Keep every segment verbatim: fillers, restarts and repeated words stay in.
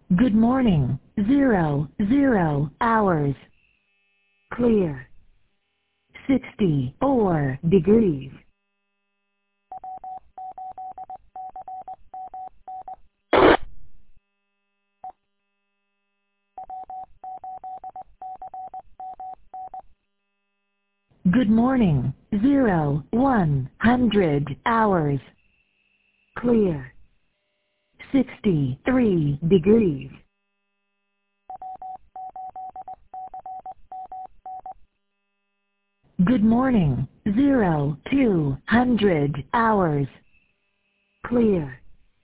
Good morning. Zero, zero hours. Clear. sixty-four degrees. Good morning. Zero, one hundred hours. Clear. sixty-three degrees. Good morning. Zero, two hundred hours. Clear.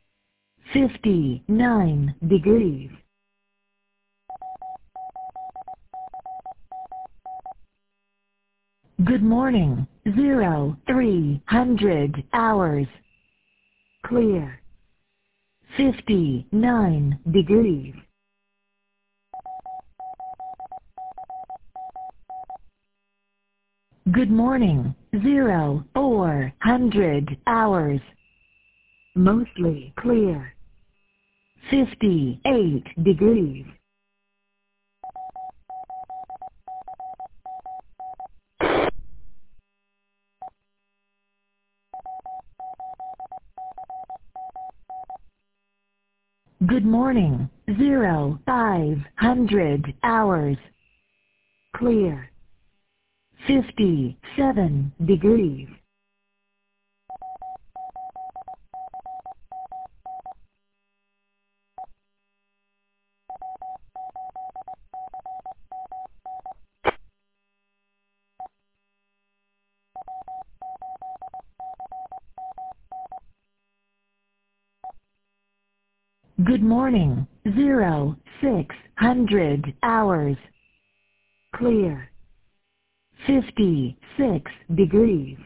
fifty-nine degrees. Good morning. Zero, three hundred hours. Clear. fifty-nine degrees. Good morning. Zero, four hundred hours. Mostly clear. fifty-eight degrees. Good morning. Zero, five hundred hours. Clear. fifty-seven degrees. Good morning. Zero, six hundred hours. Clear. fifty-six degrees.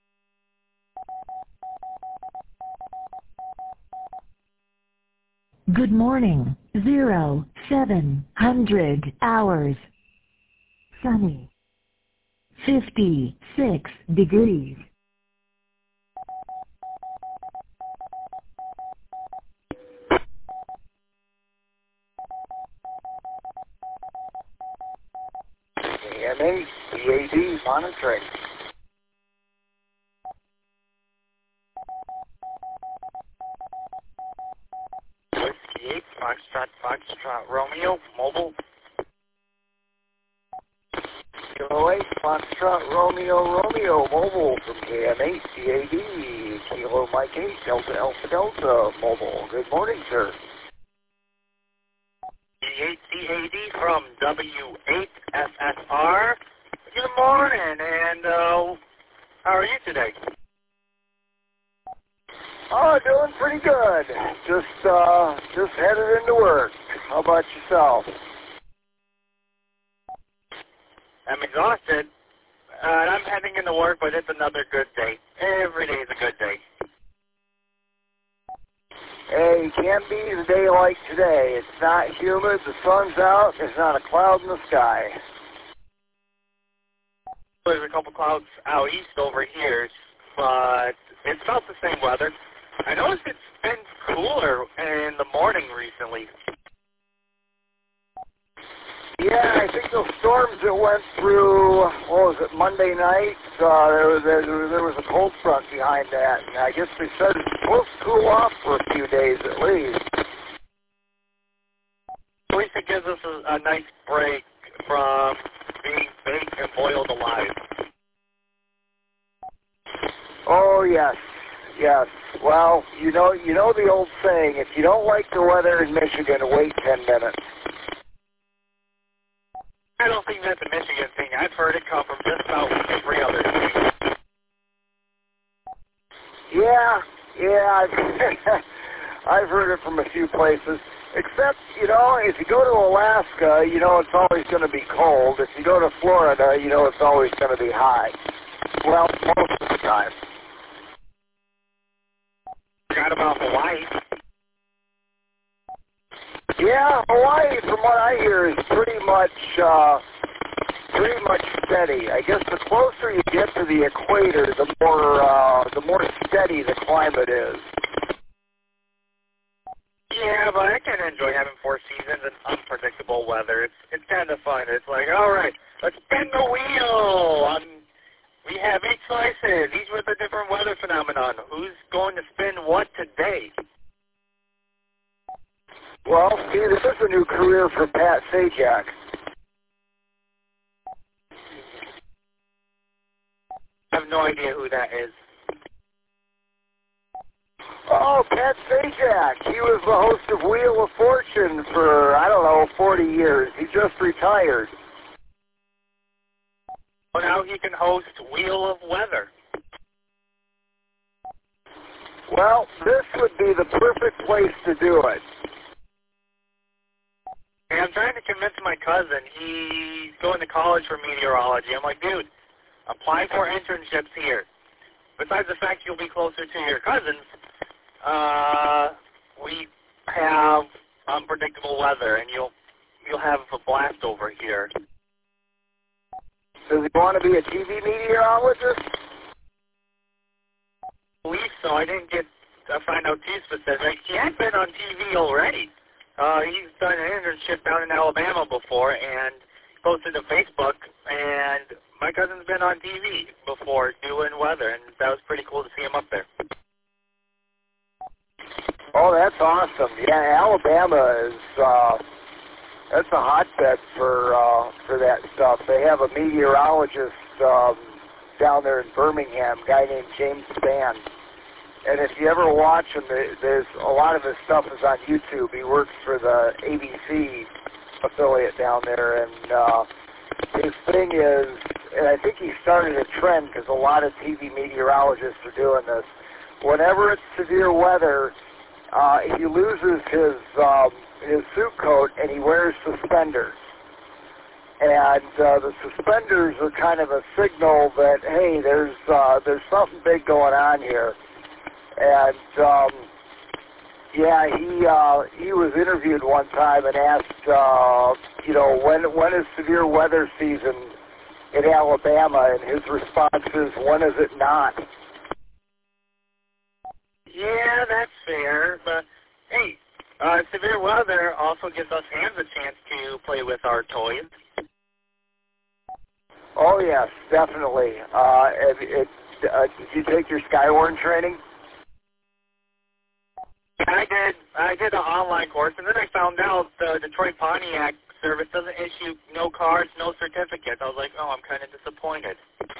Good morning. Zero, seven hundred hours. Sunny. fifty-six degrees. M A C A D monitoring. Whiskey eight, Foxtrot, Foxtrot, Romeo, mobile. Kilo eight, Foxtrot, Romeo, Romeo, mobile from K M eight, C A D, Kilo Mike eight, Delta Alpha Delta, mobile. Good morning, sir. C eight C A D from W eight S S R. Good morning, and uh, how are you today? Oh, doing pretty good. Just, uh, just headed into work. How about yourself? I'm exhausted, uh, and I'm heading into work, but it's another good day. Every day is a good day. Hey, can't be a day like today. It's not humid, the sun's out, there's not a cloud in the sky. There's a couple clouds out east over here, but it's about the same weather. I noticed it's been cooler in the morning recently. Yeah, I think those storms that went through, what was it, Monday night, uh, there, was, there, there was a cold front behind that, and I guess they said it's supposed to cool off for a few days at least. At least it gives us a, a nice break from being baked and boiled alive. Oh, yes, yes. Well, you know, you know the old saying, if you don't like the weather in Michigan, wait ten minutes. I don't think that's a Michigan thing. I've heard it come from just about every other state. Yeah, yeah, I've, I've heard it from a few places. Except, you know, if you go to Alaska, you know it's always going to be cold. If you go to Florida, you know it's always going to be high. Well, most of the time. Forgot about Hawaii. Yeah, Hawaii, from what I hear, is pretty much, uh, pretty much steady. I guess the closer you get to the equator, the more, uh, the more steady the climate is. Yeah, but I kind of enjoy having four seasons and unpredictable weather. It's it's kind of fun. It's like, all right, let's spin the wheel. Um, we have eight choices. Each with a different weather phenomenon. Who's going to spin what today? Well, see, this is a new career for Pat Sajak. I have no idea who that is. Oh, Pat Sajak. He was the host of Wheel of Fortune for, I don't know, forty years. He just retired. Well, now he can host Wheel of Weather. Well, this would be the perfect place to do it. And I'm trying to convince my cousin. He's going to college for meteorology. I'm like, dude, apply for internships here. Besides the fact you'll be closer to your cousins, uh, we have unpredictable weather, and you'll you'll have a blast over here. Does he want to be a T V meteorologist? I believe so. I didn't get to find out too specific. He had been on T V already. Uh, he's done an internship down in Alabama before, and posted to Facebook, and my cousin's been on T V before doing weather, and that was pretty cool to see him up there. Oh, that's awesome. Yeah, Alabama is, uh, that's a hotbed for, uh, for that stuff. They have a meteorologist, um, down there in Birmingham, a guy named James Spann. And if you ever watch him, there's a lot of his stuff is on YouTube. He works for the A B C affiliate down there, and uh, his thing is, and I think he started a trend because a lot of T V meteorologists are doing this. Whenever it's severe weather, uh, he loses his um, his suit coat and he wears suspenders. And uh, the suspenders are kind of a signal that, hey, there's uh, there's something big going on here. And um, yeah, he uh, he was interviewed one time and asked, uh, you know, when when is severe weather season in Alabama? And his response is, when is it not? Yeah, that's fair. But hey, uh, severe weather also gives us fans a chance to play with our toys. Oh yes, definitely. Uh, it, it, uh, did you take your Skywarn training? I did. I did an online course, and then I found out the Detroit Pontiac service doesn't issue no cards, no certificates. I was like, oh, I'm kind of disappointed.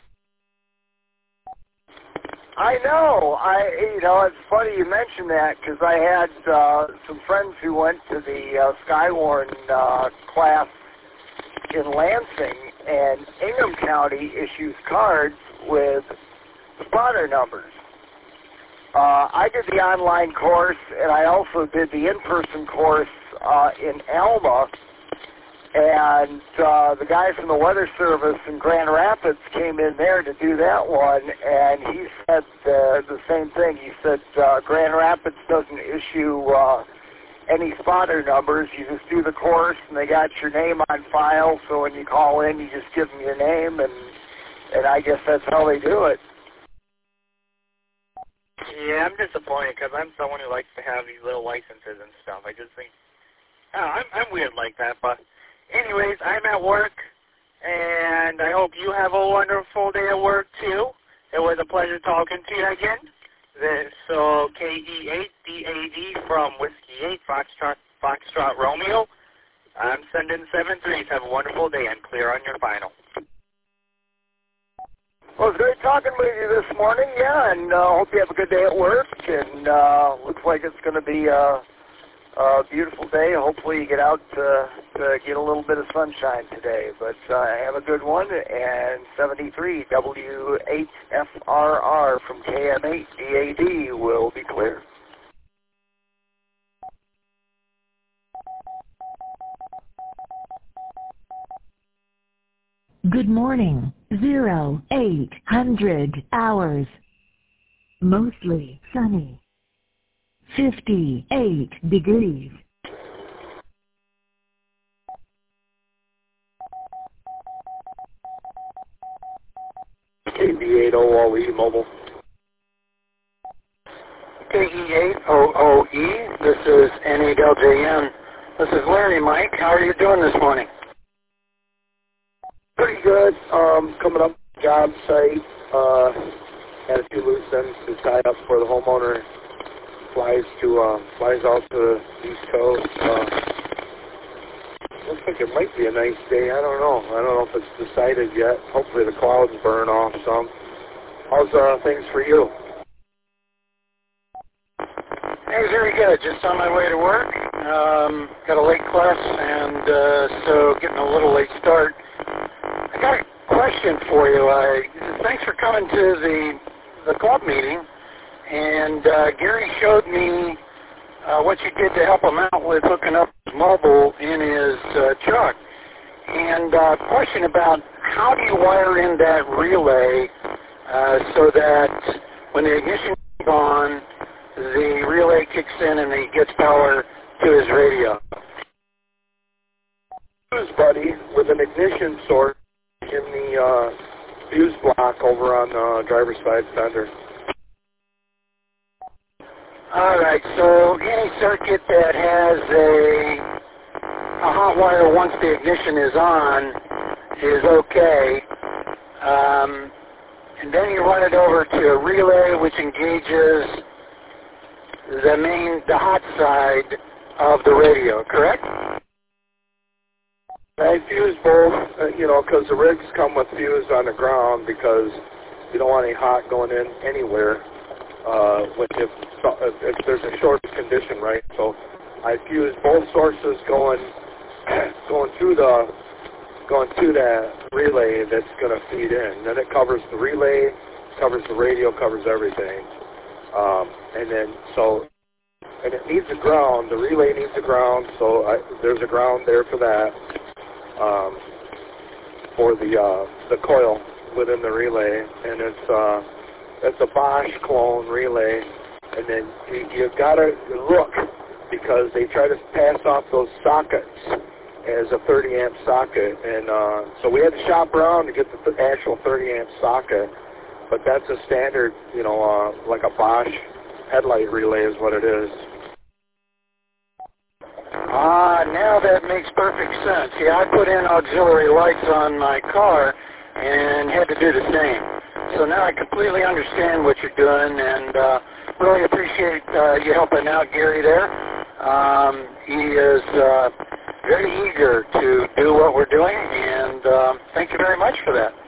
I know. I you know it's funny you mentioned that because I had uh, some friends who went to the uh, Skywarn uh, class in Lansing, and Ingham County issues cards with spotter numbers. Uh, I did the online course, and I also did the in-person course uh, in Alma. And uh, the guy from the Weather Service in Grand Rapids came in there to do that one, and he said uh, the same thing. He said uh, Grand Rapids doesn't issue uh, any spotter numbers. You just do the course, and they got your name on file, so when you call in, you just give them your name, and and I guess that's how they do it. Yeah, I'm disappointed because I'm someone who likes to have these little licenses and stuff. I just think, oh, I'm, I'm weird like that. But anyways, I'm at work, and I hope you have a wonderful day at work, too. It was a pleasure talking to you again. This, so K E eight D A D from Whiskey eight, Foxtrot, Foxtrot Romeo. I'm sending seven threes. Have a wonderful day and clear on your final. Well, it was great talking with you this morning, yeah, and uh, hope you have a good day at work, and uh, looks like it's going to be a, a beautiful day. Hopefully you get out to, to get a little bit of sunshine today, but uh, have a good one, and seventy-three W eight F R R from K M eight D A D will be clear. Good morning, zero, eight hundred hours. Mostly sunny. fifty-eight degrees. K B eight O L E mobile. K E eight O O E. This is N eight L J N. This is Larry, Mike. How are you doing this morning? Pretty good. Um, coming up job site. Uh, had a few loose ends to tie up for the homeowner. Flies to uh, flies out to the East Coast. Uh, looks like it might be a nice day. I don't know. I don't know if it's decided yet. Hopefully the clouds burn off some. How's uh, things for you? Hey, very good. Just on my way to work. Um, got a late class, and uh, so getting a little late start. I got a question for you. I, thanks for coming to the the club meeting. And uh, Gary showed me uh, what you did to help him out with hooking up his mobile in his uh, truck. And uh, question about how do you wire in that relay uh, so that when the ignition is on, the relay kicks in and he gets power to his radio? Fuse, buddy, with an ignition source in the uh, fuse block over on the driver's side fender. All right, so any circuit that has a, a hot wire once the ignition is on is okay. Um, and then you run it over to a relay which engages the main, the hot side of the radio, correct? I fuse both, uh, you know, because the rigs come with fuse on the ground because you don't want any hot going in anywhere. Uh, when if, if, if there's a short condition, right? So I fuse both sources going going through the going through that relay that's going to feed in. Then it covers the relay, covers the radio, covers everything. Um, and then so and it needs a ground. The relay needs a ground, so I, there's a ground there for that. Um, for the uh, the coil within the relay, and it's. Uh, It's a Bosch clone relay, and then you, you've got to look because they try to pass off those sockets as a thirty amp socket, and uh, so we had to shop around to get the th- actual thirty amp socket, but that's a standard, you know, uh, like a Bosch headlight relay is what it is. Ah, now that makes perfect sense. Yeah, I put in auxiliary lights on my car and had to do the same. So now I completely understand what you're doing, and uh, really appreciate uh, you helping out Gary there. Um, he is uh, very eager to do what we're doing, and uh, thank you very much for that.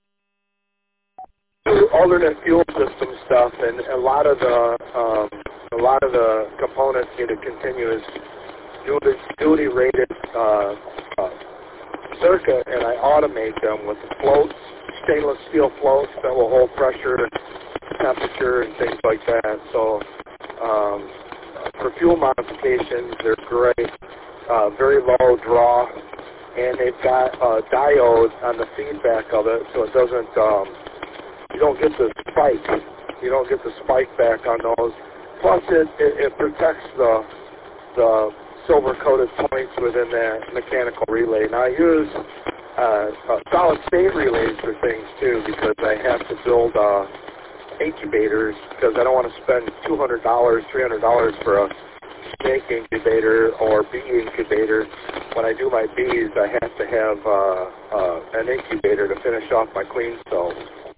Alternate fuel system stuff, and a lot of the um, a lot of the components need a continuous duty, duty rated uh, uh, circuit, and I automate them with the floats. Stainless steel floats that will hold pressure, temperature, and things like that. So um, for fuel modifications, they're great. Uh, very low draw, and they've got a diode on the feedback of it, so it doesn't. Um, you don't get the spike. You don't get the spike back on those. Plus, it, it, it protects the the silver-coated points within that mechanical relay. Now I use Uh, uh, solid-state relays for things, too, because I have to build uh, incubators because I don't want to spend two hundred dollars, three hundred dollars for a snake incubator or bee incubator. When I do my bees, I have to have uh, uh, an incubator to finish off my clean cells.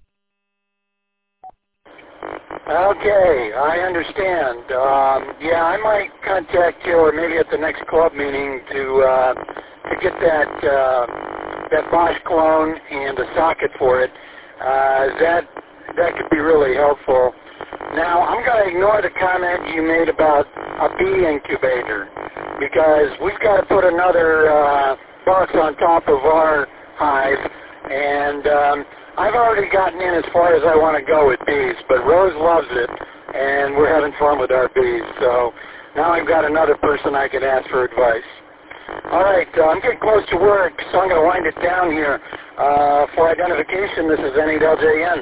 Okay, I understand. Um, yeah, I might contact you, or maybe at the next club meeting, to uh, to get that uh, that Bosch clone and a socket for it. Uh, that that could be really helpful. Now, I'm going to ignore the comment you made about a bee incubator because we've got to put another uh, box on top of our hive, and um, I've already gotten in as far as I want to go with bees, but Rose loves it, and we're having fun with our bees. So now I've got another person I can ask for advice. All right, uh, I'm getting close to work, so I'm going to wind it down here. Uh, for identification, this is N eight L J N.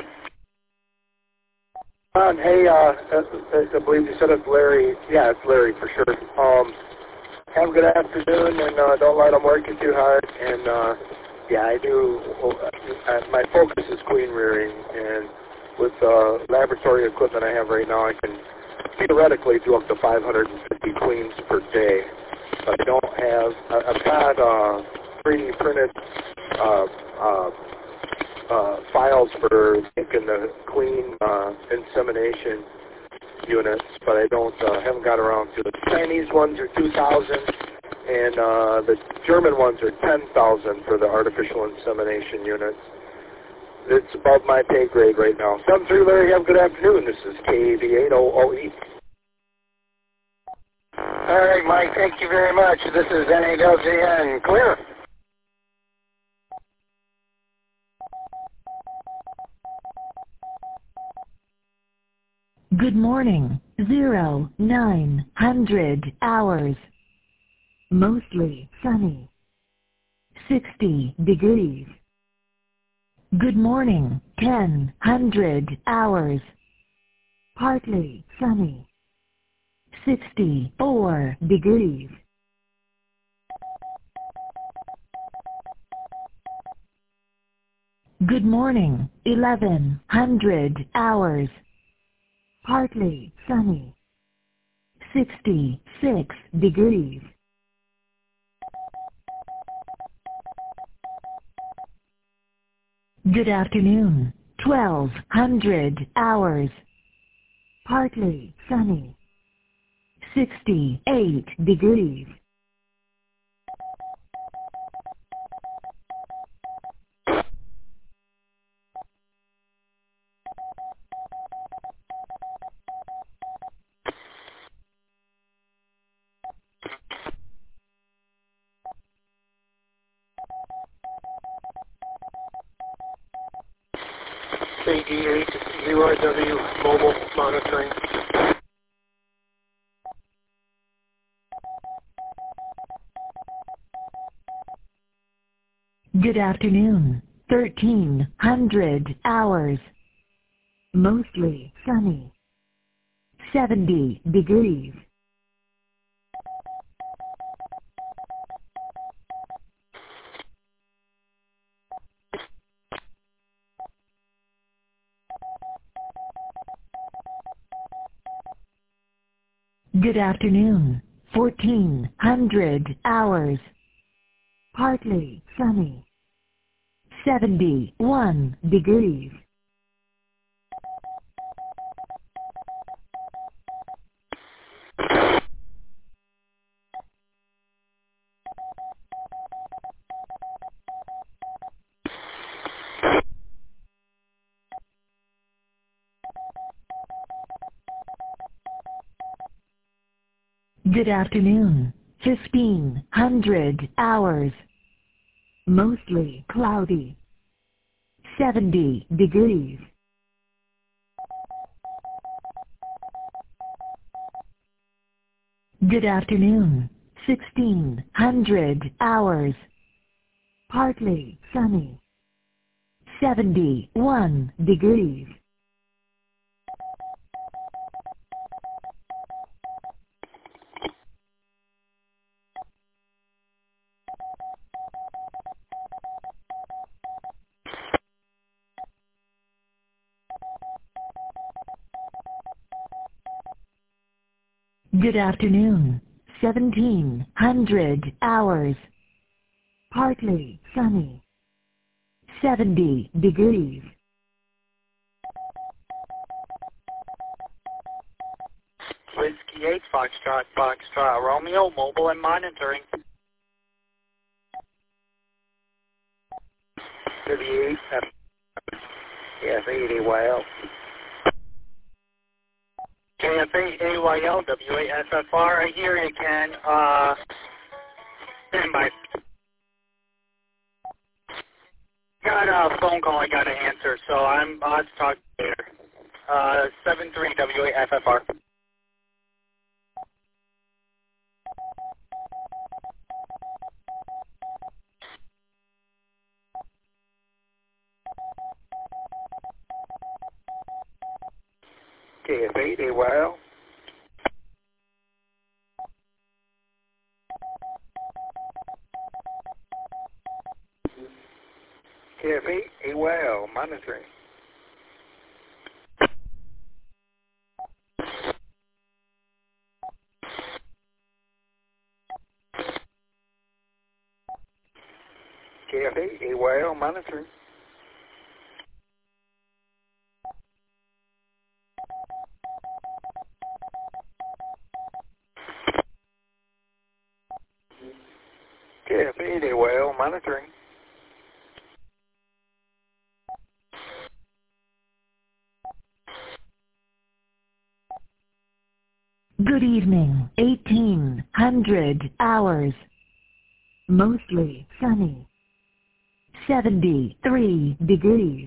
Um, hey, uh, I believe you said it's Larry. Yeah, it's Larry for sure. Um, have a good afternoon, and uh, don't let them work you too hard. And uh, yeah, I do. Uh, my focus is queen rearing, and with uh, laboratory equipment I have right now, I can theoretically do up to five hundred fifty cleans per day. But I don't have, I've got uh, three D printed uh, uh, uh, files for making the clean uh, insemination units, but I don't, uh, haven't got around to it. The Chinese ones are two thousand, and uh, the German ones are ten thousand for the artificial insemination units. It's above my pay grade right now. seven three Larry, have a good afternoon. This is K A V eight O O E. All right, Mike, thank you very much. This is N A W N. Clear. Good morning. Zero, nine hundred hours. Mostly sunny. Sixty degrees. Good morning. Ten hundred hours. Partly sunny. Sixty-four degrees. Good morning. Eleven hundred hours. Partly sunny. Sixty-six degrees. Good afternoon. Twelve hundred hours. Partly sunny. Sixty-eight degrees. A D eight U R W mobile monitoring. Good afternoon. Thirteen hundred hours. Mostly sunny. Seventy degrees. Good afternoon. Fourteen hundred hours. Partly sunny. Seventy-one degrees. Good afternoon. Fifteen hundred hours. Mostly cloudy. Seventy degrees. Good afternoon. Sixteen hundred hours. Partly sunny. Seventy-one degrees. Good afternoon. Seventeen hundred hours. Partly sunny. Seventy degrees. Whiskey eight, Foxtrot, Foxtrot, Romeo, mobile and monitoring. thirty-eight, yeah, eighty, well. K F eight A Y L, W A S F R, I hear you, Ken. Uh, stand by. Got a phone call I got to answer, so I'm, I'll have to talk later. Uh, seven three W A S F R. K F eight, A Y L. K F eight, A Y L, monitoring. K F A A Y L monitoring. K F A A Y L monitoring. Good evening, eighteen hundred hours. Mostly sunny. seventy-three degrees.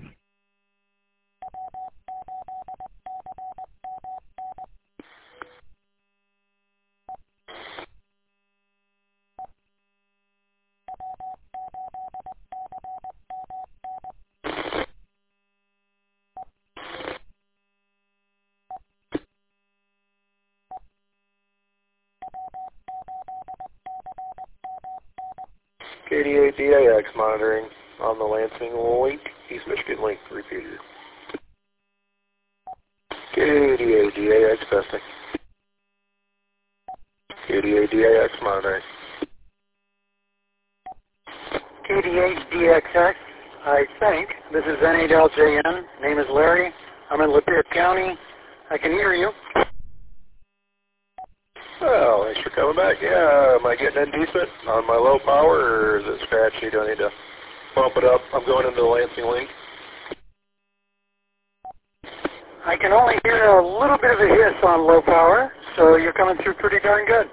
K D A D A X monitoring on the Lansing Link, East Michigan Link repeater. K D A D A X testing. K D A D A X monitoring. K D A D X X, I think. This is N eight L J N. Name is Larry. I'm in Lapeer County. I can hear you. Well, thanks for coming back. Yeah, am I getting in decent on my low power, or is it scratchy? Do I need to bump it up? I'm going into the Lansing Link. I can only hear a little bit of a hiss on low power, so you're coming through pretty darn good.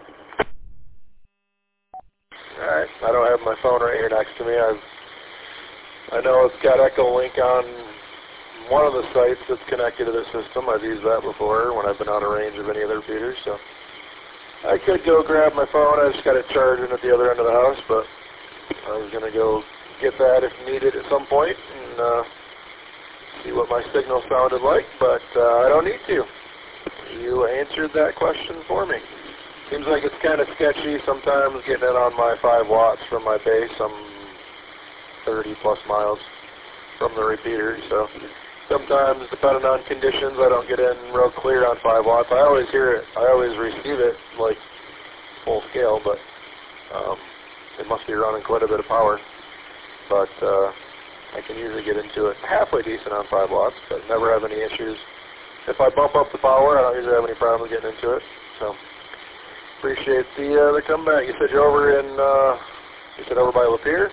All right, I don't have my phone right here next to me. I've, I know it's got Echo Link on one of the sites that's connected to the system. I've used that before when I've been out of range of any other repeaters, so I could go grab my phone. I just got it charging at the other end of the house, but I was going to go get that if needed at some point and uh, see what my signal sounded like, but uh, I don't need to. You answered that question for me. Seems like it's kind of sketchy sometimes getting in on my five watts from my base. I'm thirty plus miles from the repeater, so sometimes, depending on conditions, I don't get in real clear on five watts. I always hear it. I always receive it, like, full scale, but um, it must be running quite a bit of power. But uh, I can usually get into it halfway decent on five watts, but never have any issues. If I bump up the power, I don't usually have any problem getting into it. So, appreciate the uh, the comeback. You said you're over in, uh, you said over by Lapeer?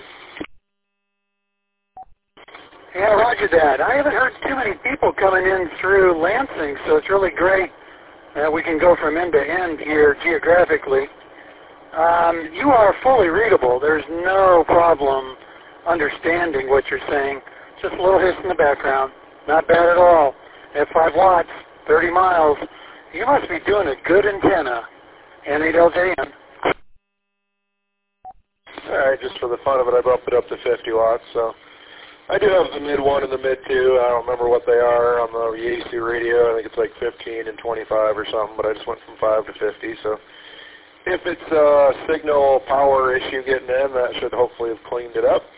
Yeah, roger that. I haven't heard too many people coming in through Lansing, so it's really great that we can go from end to end here geographically. Um, you are fully readable. There's no problem understanding what you're saying. Just a little hiss in the background. Not bad at all. At five watts, thirty miles, you must be doing a good antenna. N eight L J N. All right, just for the fun of it, I bumped it up to fifty watts, so I do have the mid one and the mid two. I don't remember what they are on the Yaesu radio. I think it's like fifteen and twenty-five or something, but I just went from five to fifty. So if it's a signal power issue getting in, that should hopefully have cleaned it up.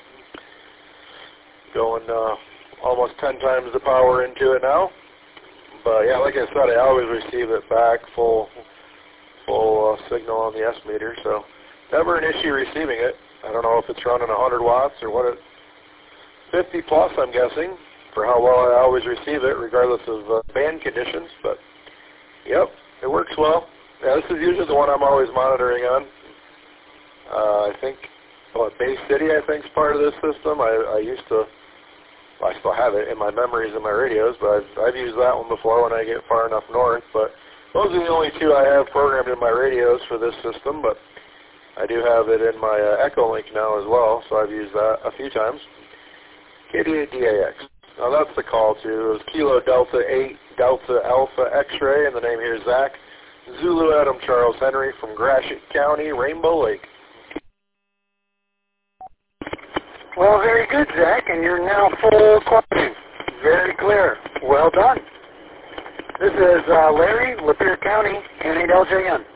Going uh, almost ten times the power into it now. But yeah, like I said, I always receive it back full, full uh, signal on the S meter. So never an issue receiving it. I don't know if it's running one hundred watts or what it. fifty plus, I'm guessing, for how well I always receive it, regardless of uh, band conditions. But, yep, it works well. Yeah, this is usually the one I'm always monitoring on. Uh, I think, well, Bay City, I think, is part of this system. I, I used to, well, I still have it in my memories and my radios, but I've, I've used that one before when I get far enough north. But those are the only two I have programmed in my radios for this system. But I do have it in my uh, Echo Link now as well, so I've used that a few times. K D A D A X. Now that's the call to. It was Kilo Delta eight Delta Alpha X-Ray, and the name here is Zach. Zulu Adam Charles Henry from Gratiot County, Rainbow Lake. Well, very good, Zach, and you're now full quality. Very clear. Well done. This is uh, Larry, Lapeer County, N eight L J N.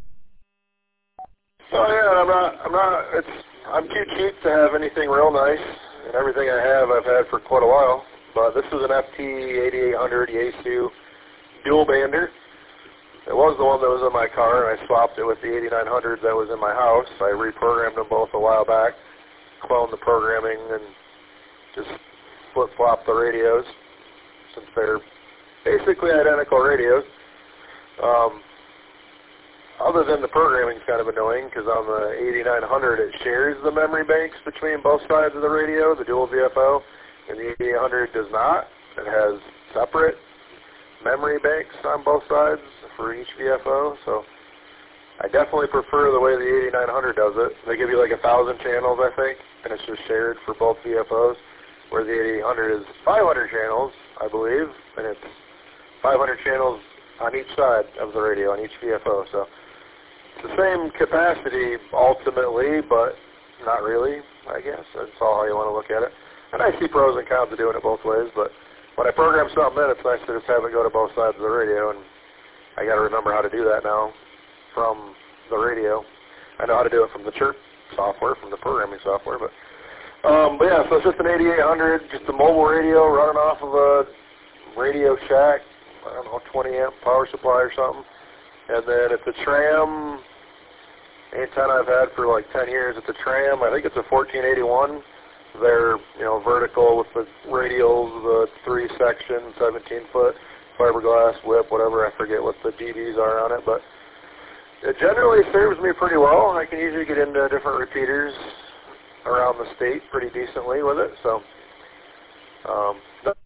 Oh yeah, I'm not. I'm not. It's. I'm too cheap to have anything real nice, and everything I have, I've had for quite a while. But this is an F T eighty-eight hundred Yaesu dual bander. It was the one that was in my car, and I swapped it with the eighty-nine hundred that was in my house. I reprogrammed them both a while back. clone the programming and just flip-flop the radios, since they're basically identical radios. Um, other than the programming is kind of annoying, because on the eighty-nine hundred it shares the memory banks between both sides of the radio, the dual V F O, and the eighty-eight hundred does not. It has separate memory banks on both sides for each V F O, so I definitely prefer the way the eighty-nine hundred does it. They give you like a thousand channels, I think, and it's just shared for both V F Os, where the eighty-eight hundred is five hundred channels, I believe, and it's five hundred channels on each side of the radio, on each V F O. So it's the same capacity ultimately, but not really, I guess. That's all how you want to look at it. And I see pros and cons of doing it both ways, but when I program something in, it's nice to just have it go to both sides of the radio, and I got to remember how to do that now from the radio. I know how to do it from the chirp software, from the programming software, but um, but yeah, so it's just an eighty-eight hundred, just a mobile radio running off of a Radio Shack, I don't know, twenty amp power supply or something. And then it's a Tram antenna I've had for like ten years. It's a Tram, I think it's a fourteen eighty-one. They're, you know, vertical with the radials, the three section, seventeen foot fiberglass whip, whatever, I forget what the D Bs are on it, but it generally serves me pretty well. I can usually get into different repeaters around the state pretty decently with it, so um,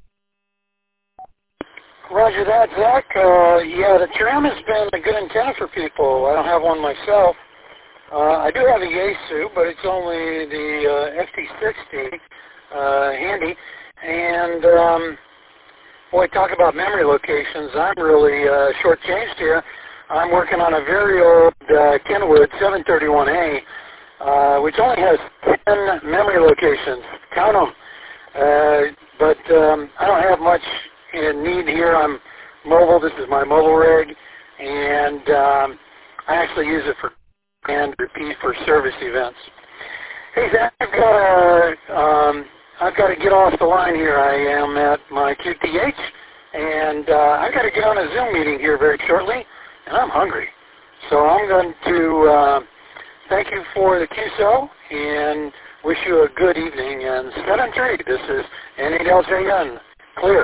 Roger that, Zach. Uh, yeah, the Tram has been a good antenna for people. I don't have one myself. Uh, I do have a Yaesu, but it's only the uh, F T sixty uh, handy. And, um, boy, talk about memory locations. I'm really uh, shortchanged here. I'm working on a very old uh, Kenwood seven thirty-one A, uh, which only has ten memory locations. Count them. Uh, but um, I don't have much in need here. I'm mobile. This is my mobile rig, and um, I actually use it for and repeat for service events. Hey Zach, I've got to um, I've got to get off the line here. I am at my Q T H, and uh, I've got to get on a Zoom meeting here very shortly, and I'm hungry. So I'm going to uh, thank you for the Q S O and wish you a good evening. And set on trade. This is N eight L J N. Clear.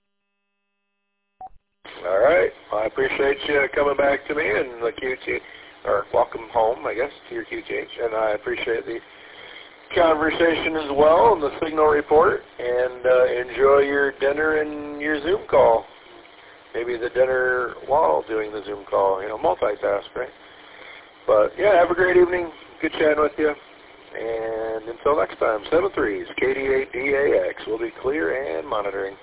all right. Well, I appreciate you coming back to me and the Q T H. Or welcome home, I guess, to your Q T H, and I appreciate the conversation as well and the signal report, and uh, enjoy your dinner and your Zoom call. Maybe the dinner while doing the Zoom call, you know, multitask, right? But, yeah, have a great evening. Good chatting with you. And until next time, seven threes, K D eight D A X. We'll be clear and monitoring.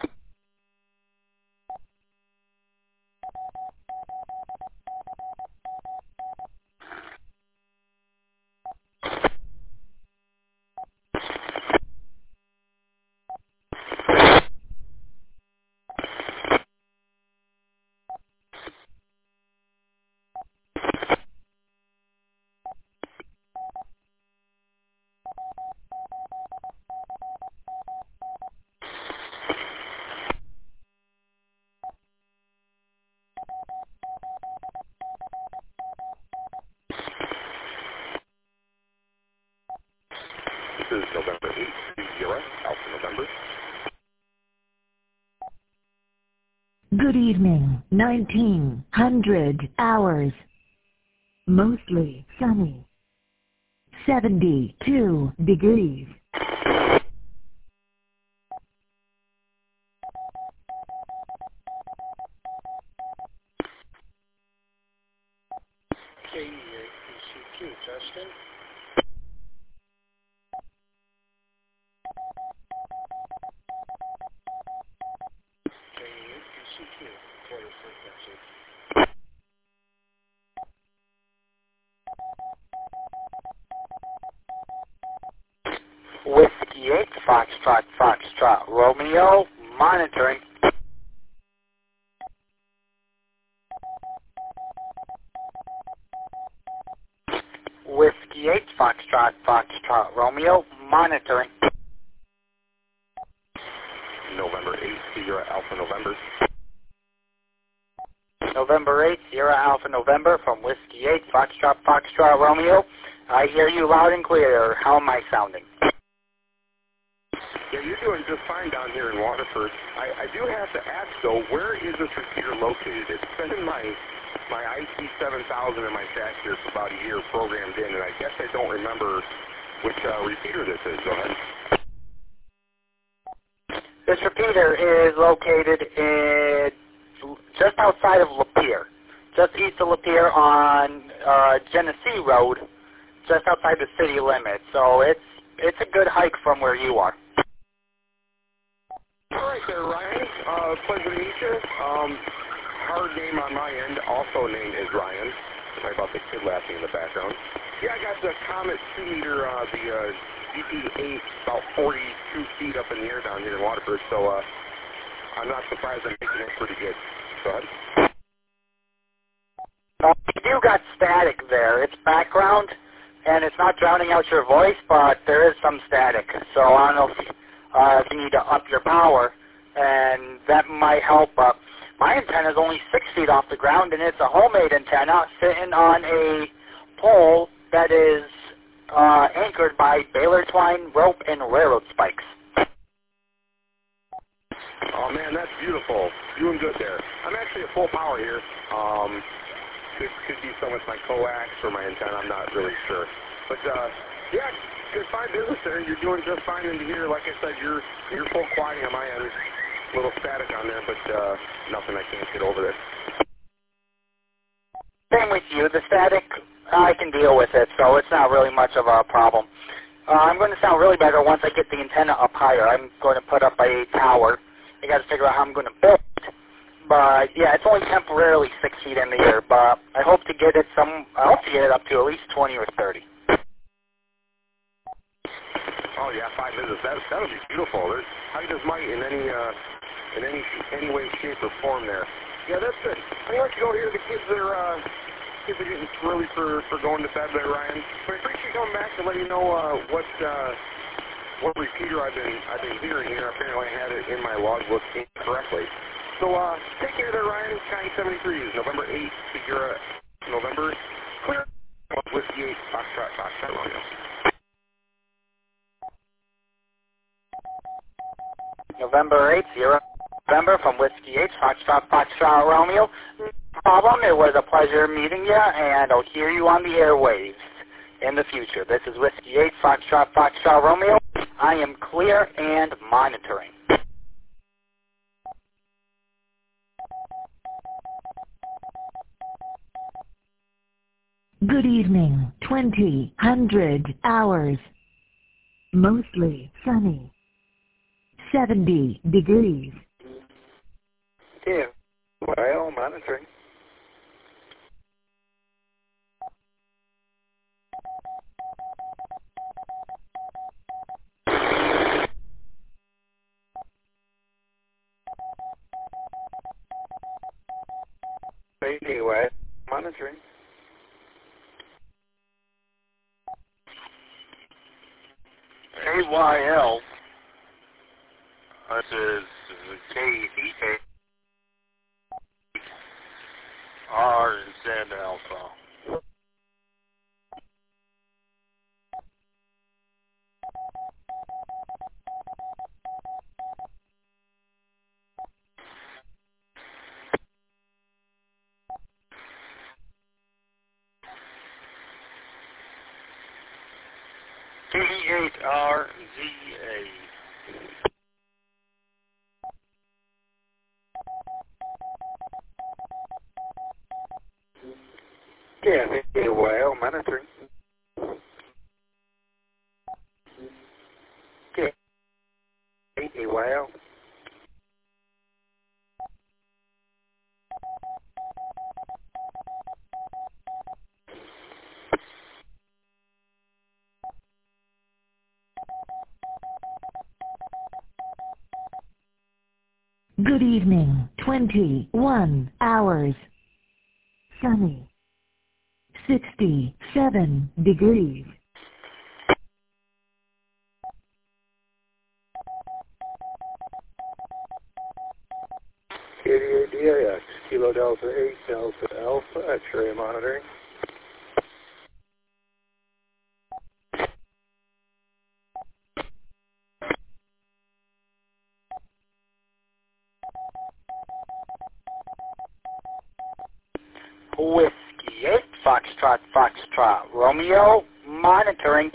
This is November eighth, zero, Alpha November. Good evening, nineteen hundred hours. Mostly sunny. seventy-two degrees. K D eight P C Q, testing. K D eight P C Q, quarter frequency. Whiskey eight, Foxtrot, Foxtrot, Romeo, monitoring. Whiskey eight, Foxtrot, Foxtrot, Romeo, monitoring. November eighth, Sierra Alpha November. November eighth, Sierra Alpha November from Whiskey eight, Foxtrot, Foxtrot, Romeo. I hear you loud and clear. How am I sounding? Yeah, you're doing just fine down here in Waterford. I, I do have to ask, though, where is this repeater located? It's been in my, my I C seven thousand in my shack here for about a year programmed in, and I guess I don't remember which uh, repeater this is. Go ahead. This repeater is located in just outside of Lapeer, just east of Lapeer on uh, Genesee Road, just outside the city limits. So it's it's a good hike from where you are. All right there, Ryan. Uh, pleasure to meet you. Um, hard name on my end, also named as Ryan. Sorry about the kid laughing in the background. Yeah, I got the Comet two meter, uh, the uh, D P eight, about forty-two feet up in the air down here in Waterford, so uh, I'm not surprised I'm making it pretty good. Go ahead. Uh, you do got static there. It's background, and it's not drowning out your voice, but there is some static. So I don't know if you, uh, if you need to up your power, and that might help. Uh, my antenna is only six feet off the ground, and it's a homemade antenna sitting on a pole that is uh, anchored by baler twine, rope, and railroad spikes. Oh, man, that's beautiful. Doing good there. I'm actually at full power here. Um, could, could be some with my coax or my antenna. I'm not really sure. But, uh, yeah, good fine business there. You're doing just fine in here. Like I said, you're, you're full quieting on my end. A little static on there, but uh, nothing I can't get over there. Same with you. The static, I can deal with it, so it's not really much of a problem. Uh, I'm going to sound really better once I get the antenna up higher. I'm going to put up a tower. I got to figure out how I'm going to build it. But yeah, it's only temporarily six feet in the air. But I hope to get it some. I hope to get it up to at least twenty or thirty. Oh yeah, five minutes. That that would be beautiful. There's height as might in any uh, in any any way, shape, or form there. Yeah, that's it. I'm gonna let you go here. The kids are uh, kids are getting early for for going to bed there, Ryan. But I appreciate you coming back to let you know uh, what. Uh, What repeater I've been I've been hearing here. Apparently I had it in my logbook incorrectly. So uh, take care there, Ryan. County seventy-three is November eighth. Figure November clear. Whiskey eight Foxtrot Foxtrot Romeo. November eighth, zero. November from Whiskey eight Foxtrot Foxtrot Romeo. No problem. It was a pleasure meeting you, and I'll hear you on the airwaves in the future. This is Whiskey eight Foxtrot Foxtrot Romeo. I am clear and monitoring. Good evening, twenty hundred hours. Mostly sunny. seventy degrees. Yeah, well, monitoring. Anyway, monitoring. K Y L. This is K E K R Z Alpha. T eight R Z A. Yeah, yeah, well, monitoring. Yeah, yeah, well. Good evening, twenty-one hours. Sunny. sixty-seven degrees. K D A D A X, Kilo Delta eight, Delta Alpha, X-ray monitoring. Whiskey eight, Foxtrot, Foxtrot, Romeo, monitoring.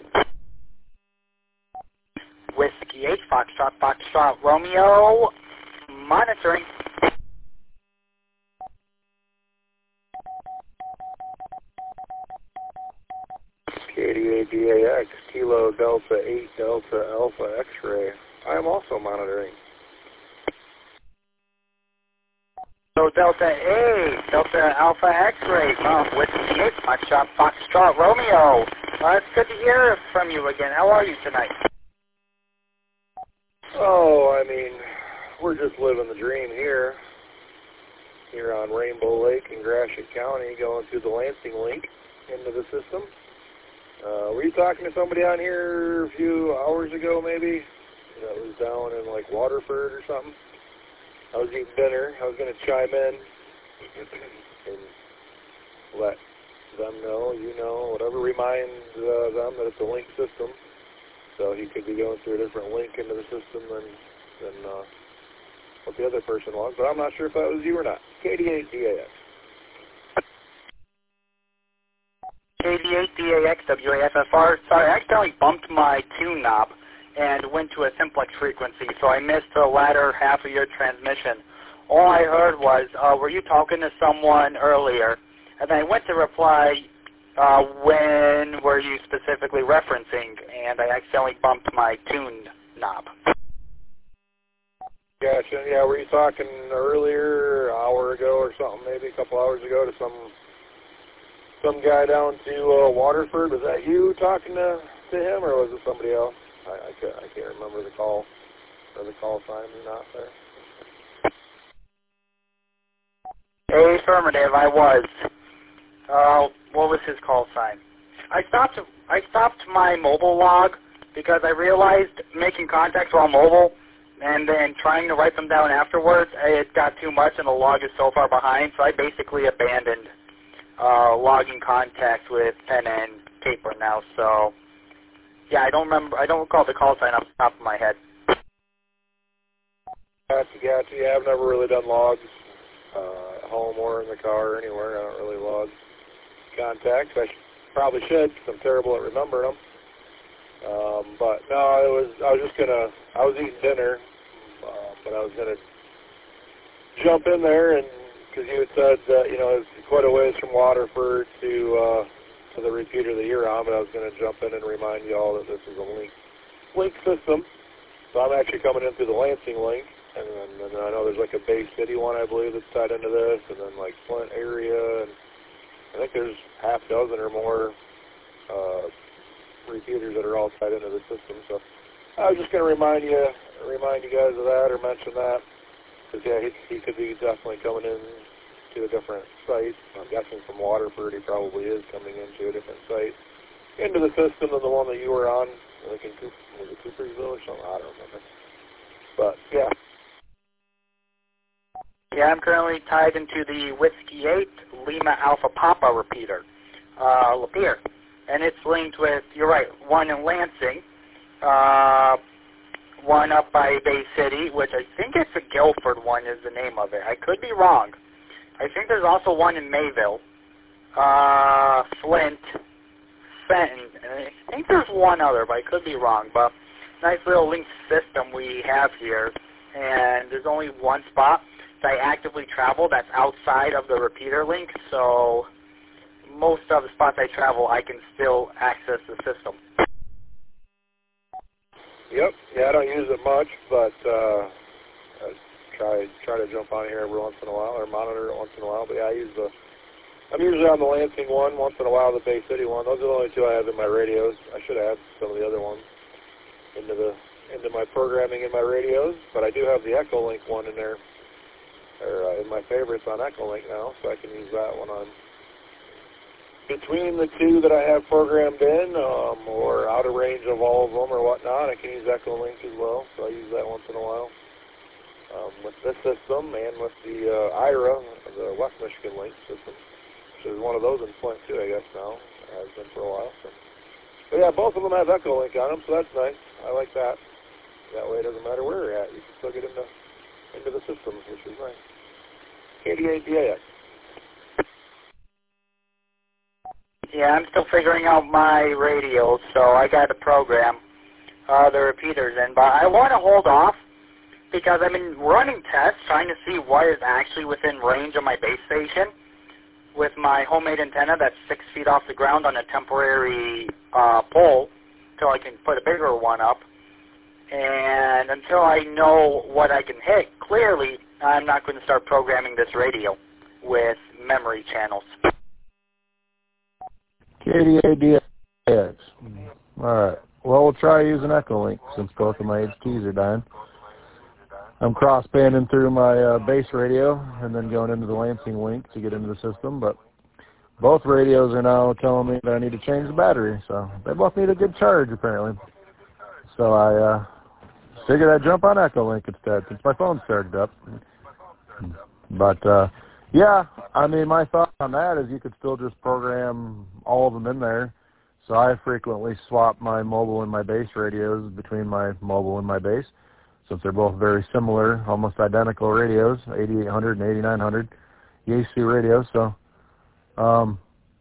Whiskey eight, Foxtrot, Foxtrot, Romeo, monitoring. K eighty-eight D A X, Kilo Delta eight Delta Alpha X-ray. I am also monitoring. So Delta eight, Delta Alpha X-ray, um, Whiskey eight, Foxtrot, Foxtrot, Romeo. Uh, it's good to hear from you again. How are you tonight? Oh, I mean, we're just living the dream here. Here on Rainbow Lake in Gratiot County, going through the Lansing link into the system. Uh, were you talking to somebody on here a few hours ago, maybe? That was down in, like, Waterford or something? I was eating dinner. I was going to chime in and let them know, you know, whatever, remind uh, them that it's a link system. So he could be going through a different link into the system than, than uh, what the other person was. But I'm not sure if that was you or not. K eighty-eight D A X. K eighty-eight D A X W A F F R. Sorry, I accidentally bumped my tune knob and went to a simplex frequency, so I missed the latter half of your transmission. All I heard was, uh, were you talking to someone earlier? And then I went to reply, uh, when were you specifically referencing? And I accidentally bumped my tune knob. Gotcha. Yeah, were you talking earlier, an hour ago or something, maybe a couple hours ago, to some some guy down to uh, Waterford? Was that you talking to, to him, or was it somebody else? I, I, can't, I can't remember the call, or the call sign or not there. Affirmative, I was. Uh, what was his call sign? I stopped. I stopped my mobile log because I realized making contacts while mobile and then trying to write them down afterwards, it got too much and the log is so far behind. So I basically abandoned uh, logging contacts with pen and paper now. So yeah, I don't remember. I don't recall the call sign off the top of my head. Gotcha, gotcha. Yeah, I've never really done logs uh, at home or in the car or anywhere. I don't really log contacts. I sh probably should, because I'm terrible at remembering them. Um, but no, it was. I was just gonna. I was eating dinner, uh, but I was gonna jump in there, and because you had said that you know it's quite a ways from Waterford to uh, to the repeater that you're on, but I was gonna jump in and remind you all that this is a link link system. So I'm actually coming in through the Lansing link, and then, and then I know there's like a Bay City one, I believe, that's tied into this, and then like Flint area, and I think there's half dozen or more uh, repeaters that are all tied into the system. So I was just going to remind you, remind you guys of that, or mention that, because yeah, he, he could be definitely coming in to a different site. I'm guessing from Waterford, he probably is coming into a different site into the system than the one that you were on, like in Cooper, was it Coopersville or something? I don't remember. But yeah. Yeah, I'm currently tied into the Whiskey eight Lima Alpha Papa repeater, uh, Lapeer. And it's linked with, you're right, one in Lansing, uh, one up by Bay City, which I think it's a Guilford one is the name of it. I could be wrong. I think there's also one in Mayville, uh, Flint, Fenton, and I think there's one other, but I could be wrong. But nice little link system we have here, and there's only one spot that I actively travel that's outside of the repeater link, so most of the spots I travel, I can still access the system. Yep. Yeah, I don't use it much, but uh, I try try to jump on here every once in a while, or monitor it once in a while. But yeah, I use the. I'm usually on the Lansing one, once in a while the Bay City one. Those are the only two I have in my radios. I should add some of the other ones into the into my programming in my radios, but I do have the Echolink one in there, or uh, in my favorites on Echolink now, so I can use that one on. Between the two that I have programmed in, um, or out of range of all of them or whatnot, I can use Echolink as well, so I use that once in a while. Um, with this system and with the uh, I R A, the West Michigan Link system, which is one of those in Flint too, I guess now. It has been for a while. So. But yeah, both of them have Echolink on them, so that's nice. I like that. That way it doesn't matter where you're at. You can still get into, into the systems, which is nice. K eighty-eight D A X. Yeah, I'm still figuring out my radio, so I got to program uh, the repeaters in. But I want to hold off because I've been running tests trying to see what is actually within range of my base station with my homemade antenna that's six feet off the ground on a temporary uh, pole until I can put a bigger one up. And until I know what I can hit clearly, I'm not going to start programming this radio with memory channels. K D A D X. All right. Well, we'll try using Echolink since both of my H Ts are dying. I'm cross-banding through my uh, base radio and then going into the Lansing link to get into the system, but both radios are now telling me that I need to change the battery, so they both need a good charge, apparently. So I uh, figured I'd jump on Echolink instead since my phone started up. But, uh, yeah, I mean, my thought on that is you could still just program all of them in there. So I frequently swap my mobile and my base radios between my mobile and my base, since they're both very similar, almost identical radios, eighty-eight hundred and eighty-nine hundred Yaesu radios. So um,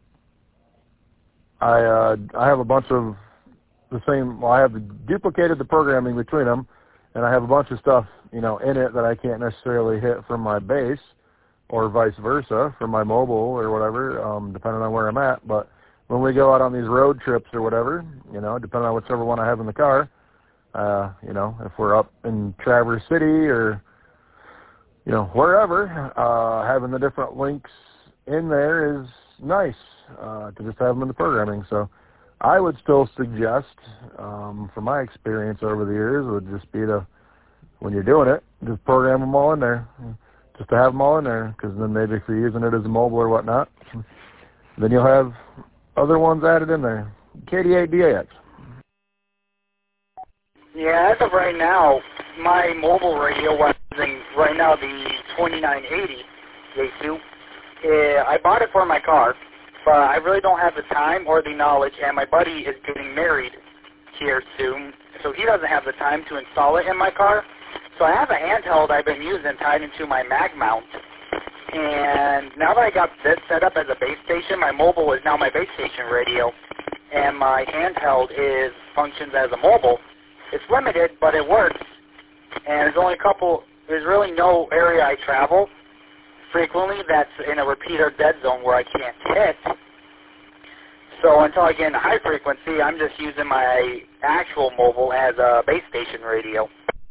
I uh, I have a bunch of the same. Well, I have duplicated the programming between them, and I have a bunch of stuff, you know, in it that I can't necessarily hit from my base, or vice versa from my mobile or whatever, um, depending on where I'm at. But when we go out on these road trips or whatever, you know, depending on whichever one I have in the car. Uh, you know, if we're up in Traverse City or, you know, wherever, uh, having the different links in there is nice uh, to just have them in the programming. So I would still suggest, um, from my experience over the years, would just be to, when you're doing it, just program them all in there, just to have them all in there, because then maybe if you're using it as a mobile or whatnot, then you'll have other ones added in there. K D A D A X. Yeah, as of right now, my mobile radio, what I'm using right now, the twenty-nine eighty Yaesu, uh, I bought it for my car, but I really don't have the time or the knowledge, and my buddy is getting married here soon, so he doesn't have the time to install it in my car. So I have a handheld I've been using tied into my mag mount, and now that I got this set up as a base station, my mobile is now my base station radio, and my handheld is functions as a mobile. It's limited, but it works, and there's only a couple, there's really no area I travel frequently that's in a repeater dead zone where I can't hit. So until I get into high frequency, I'm just using my actual mobile as a base station radio.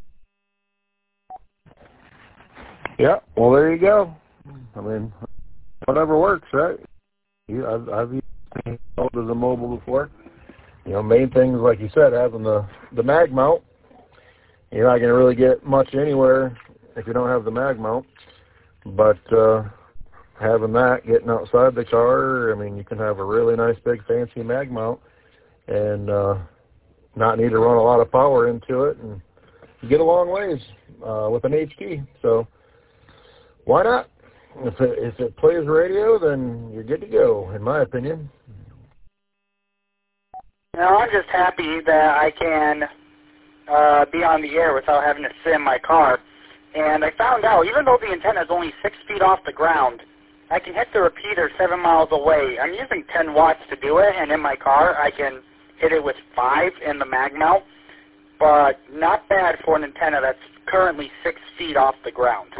Yeah, well, there you go. I mean, whatever works, right? I've, I've used it as a mobile before. You know, main things, like you said, having the, the mag mount. You're not going to really get much anywhere if you don't have the mag mount. But uh, having that, getting outside the car, I mean, you can have a really nice, big, fancy mag mount and uh, not need to run a lot of power into it and get a long ways uh, with an H T. So why not? If it, if it plays radio, then you're good to go, in my opinion. Now, I'm just happy that I can uh, be on the air without having to sit in my car. And I found out, even though the antenna is only six feet off the ground, I can hit the repeater seven miles away. I'm using ten watts to do it, and in my car I can hit it with five in the mag mount, but not bad for an antenna that's currently six feet off the ground.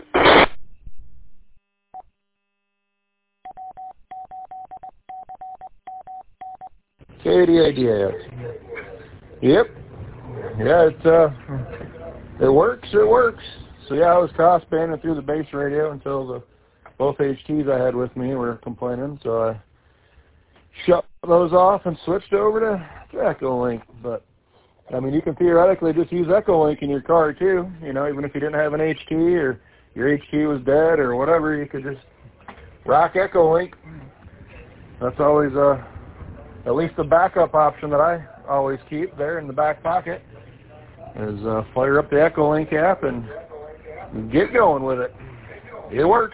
K D A D A X. Yep. Yeah, it, uh, it works, it works. So yeah, I was cross-banding through the base radio until the both H Ts I had with me were complaining, so I shut those off and switched over to, to Echolink. But, I mean, you can theoretically just use Echolink in your car, too. You know, even if you didn't have an H T or your H T was dead or whatever, you could just rock Echolink. That's always uh, at least the backup option that I always keep there in the back pocket is uh, fire up the Echolink app and get going with it. It works.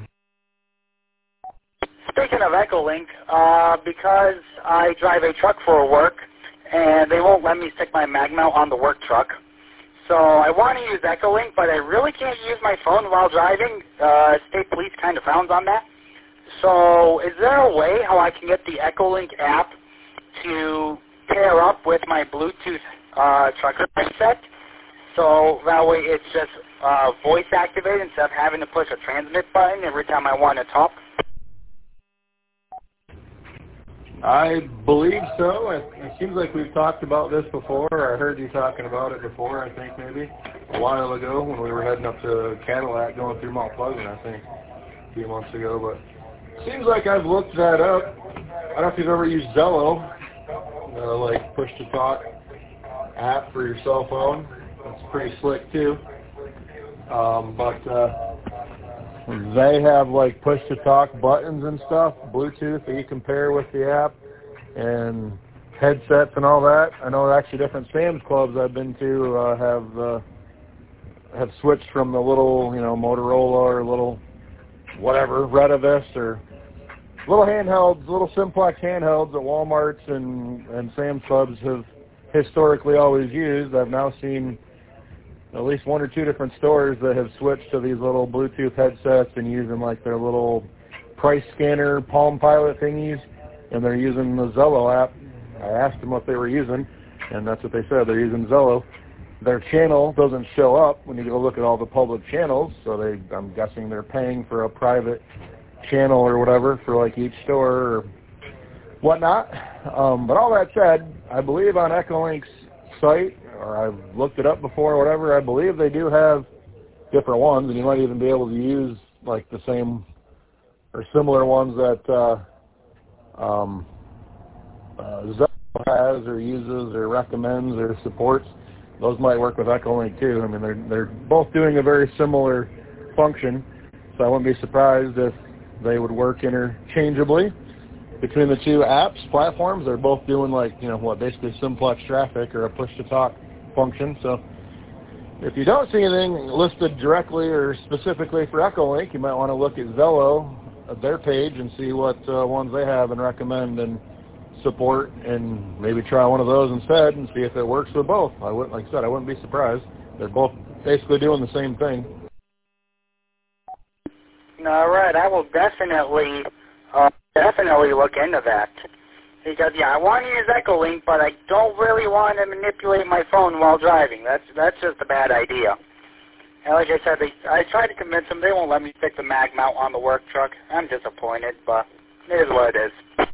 Speaking of Echolink, uh, because I drive a truck for work, and they won't let me stick my mag mount on the work truck, so I want to use Echolink, but I really can't use my phone while driving. Uh, state police kind of frowns on that. So is there a way how I can get the Echolink app to pair up with my Bluetooth uh, trucker headset? So that way it's just uh, voice activated instead of having to push a transmit button every time I want to talk? I believe so. It, it seems like we've talked about this before. I heard you talking about it before, I think maybe, a while ago when we were heading up to Cadillac going through Mount Pleasant, I think, a few months ago. But it seems like I've looked that up. I don't know if you've ever used Zello, uh, like push-to-talk app for your cell phone. It's pretty slick, too. Um, but uh, they have like push-to-talk buttons and stuff, Bluetooth that you can pair with the app, and headsets and all that. I know actually different Sam's Clubs I've been to uh, have uh, have switched from the little, you know, Motorola or little whatever, Redivist or little handhelds, little Simplex handhelds that Walmart's and, and Sam's Clubs have historically always used. I've now seen at least one or two different stores that have switched to these little Bluetooth headsets and using like their little price scanner Palm Pilot thingies, and they're using the Zello app. I asked them what they were using, and that's what they said. They're using Zello. Their channel doesn't show up when you go look at all the public channels, so they, I'm guessing they're paying for a private channel or whatever for like each store or whatnot. Um, but all that said, I believe on Echolink's site, or I've looked it up before or whatever, I believe they do have different ones, and you might even be able to use like the same or similar ones that uh, um, uh, Zello has or uses or recommends or supports. Those might work with Echolink too. I mean, they're they're both doing a very similar function, so I wouldn't be surprised if they would work interchangeably between the two apps, platforms. They're both doing like, you know, what, basically simplex traffic or a push-to-talk function. So if you don't see anything listed directly or specifically for Echolink, you might want to look at Zello, at their page, and see what uh, ones they have and recommend and support, and maybe try one of those instead and see if it works with both. I wouldn't, like I said, I wouldn't be surprised. They're both basically doing the same thing. All right, I will definitely, uh, definitely look into that. Because, yeah, I want to use Echolink, but I don't really want to manipulate my phone while driving. That's that's just a bad idea. And like I said, they, I tried to convince them. They won't let me stick the mag mount on the work truck. I'm disappointed, but it is what it is.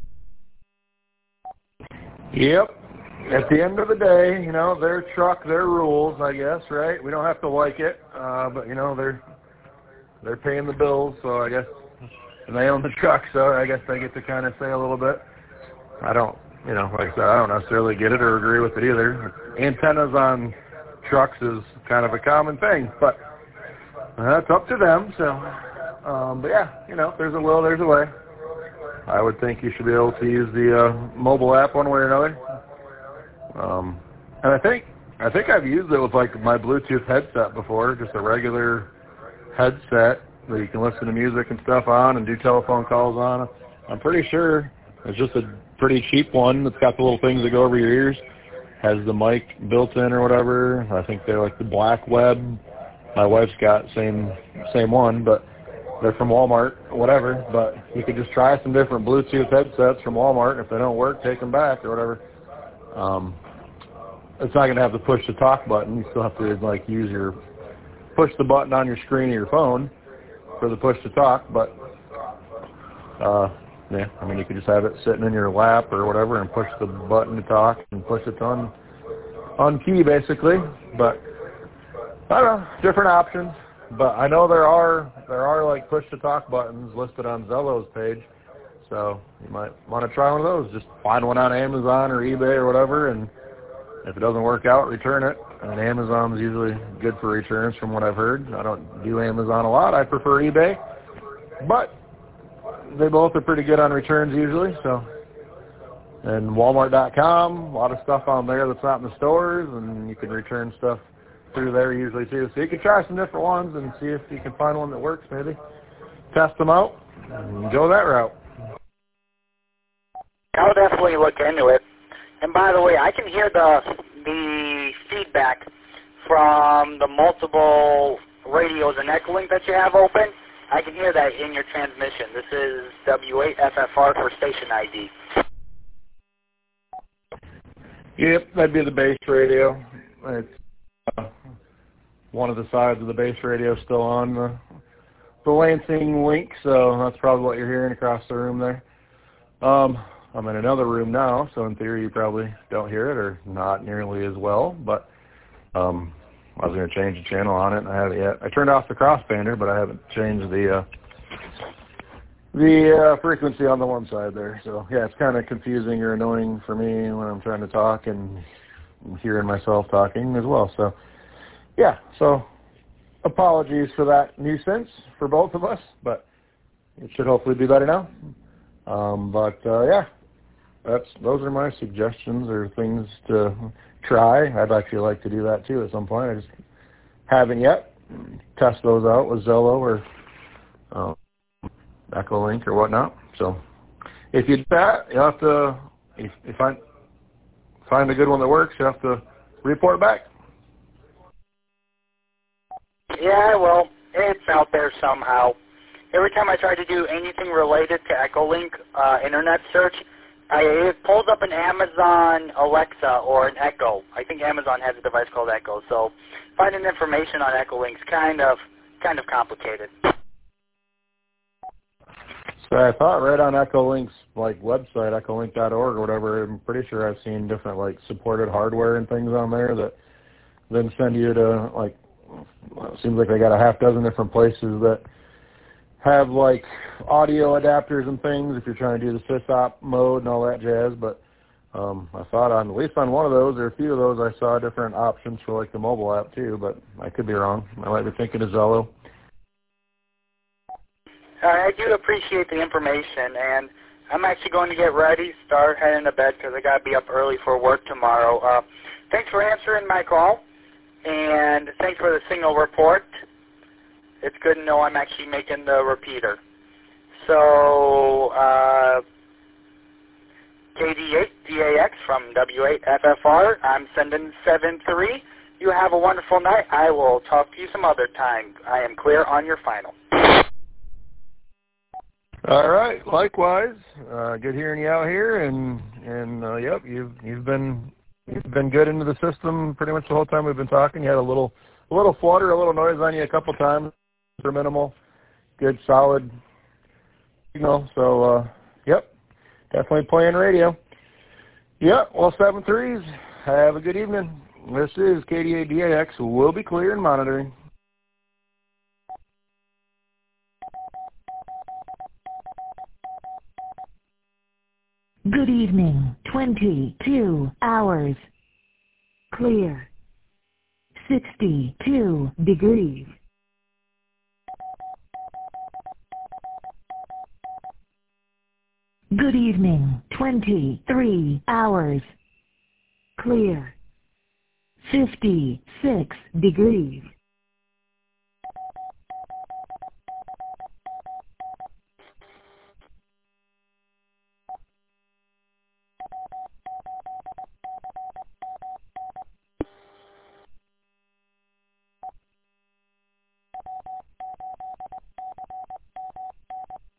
Yep. At the end of the day, you know, their truck, their rules, I guess, right? We don't have to like it, uh, but, you know, they're they're paying the bills, so I guess, and they own the truck, so I guess they get to kind of say a little bit. I don't, you know, like I said, I don't necessarily get it or agree with it either. Antennas on trucks is kind of a common thing, but that's up to them. So, um, but yeah, you know, if there's a will, there's a way. I would think you should be able to use the uh, mobile app one way or another. Um, and I think I think I've used it with like my Bluetooth headset before, just a regular headset that you can listen to music and stuff on and do telephone calls on. I'm pretty sure it's just a pretty cheap one that's got the little things that go over your ears, has the mic built in or whatever. I think they're like the Black Web. My wife's got same same one, but they're from Walmart, whatever. But you could just try some different Bluetooth headsets from Walmart, and if they don't work, take them back or whatever. Um, it's not going to have the push-to-talk button. You still have to like use your push the button on your screen of your phone for the push-to-talk. But uh, yeah, I mean, you could just have it sitting in your lap or whatever, and push the button to talk and push it on on key basically. But I don't know, different options. But I know there are there are like push-to-talk buttons listed on Zello's page, so you might want to try one of those. Just find one on Amazon or eBay or whatever, and if it doesn't work out, return it. And Amazon's usually good for returns from what I've heard. I don't do Amazon a lot. I prefer eBay, but they both are pretty good on returns usually. So, and Walmart dot com, a lot of stuff on there that's not in the stores, and you can return stuff through there usually too. So you can try some different ones and see if you can find one that works maybe. Test them out and go that route. I'll definitely look into it. And by the way, I can hear the the feedback from the multiple radios and Echolink that you have open, I can hear that in your transmission. This is W eight F F R for station I D. Yep, that'd be the base radio. It's uh, one of the sides of the base radio still on the, the Lansing link, so that's probably what you're hearing across the room there. Um, I'm in another room now, so in theory you probably don't hear it, or not nearly as well, but um, I was going to change the channel on it, and I haven't yet. I turned off the crossbander, but I haven't changed the uh, the uh, frequency on the one side there. So, yeah, it's kind of confusing or annoying for me when I'm trying to talk and hearing myself talking as well. So, yeah, so apologies for that nuisance for both of us, but it should hopefully be better now. Um, but, uh, yeah, that's those are my suggestions or things to try. I'd actually like to do that, too, at some point. I just haven't yet. Test those out with Zello or um, Echolink or whatnot. So if you do that, you'll have to, if you find, find a good one that works, you have to report back. Yeah, well, it's out there somehow. Every time I try to do anything related to Echolink uh, internet search, I, it pulls up an Amazon Alexa or an Echo. I think Amazon has a device called Echo. So finding information on Echolink's kind of kind of complicated. So I thought right on Echolink's like website, echolink dot org or whatever, I'm pretty sure I've seen different like supported hardware and things on there that then send you to like, well, it seems like they got a half dozen different places that have like audio adapters and things if you're trying to do the sysop mode and all that jazz. But um, I thought on at least on one of those or a few of those I saw different options for like the mobile app too, but I could be wrong. I might be thinking of Zello. I do appreciate the information, and I'm actually going to get ready, start heading to bed because I got to be up early for work tomorrow. Uh, thanks for answering my call, and thanks for the signal report. It's good to know I'm actually making the repeater. So, uh, K D eight D A X from W eight F F R, I'm sending seven three. You have a wonderful night. I will talk to you some other time. I am clear on your final. All right, likewise. Uh, good hearing you out here, and and uh, yep, you've you've been you've been good into the system pretty much the whole time we've been talking. You had a little a little flutter, a little noise on you a couple times, for minimal, good solid signal. So uh, yep, definitely playing radio. Yep. Well, seven threes. Have a good evening. This is K D A D A X. We'll be clear and monitoring. Good evening, twenty-two hours. Clear. sixty-two degrees. Good evening, twenty-three hours. Clear. fifty-six degrees.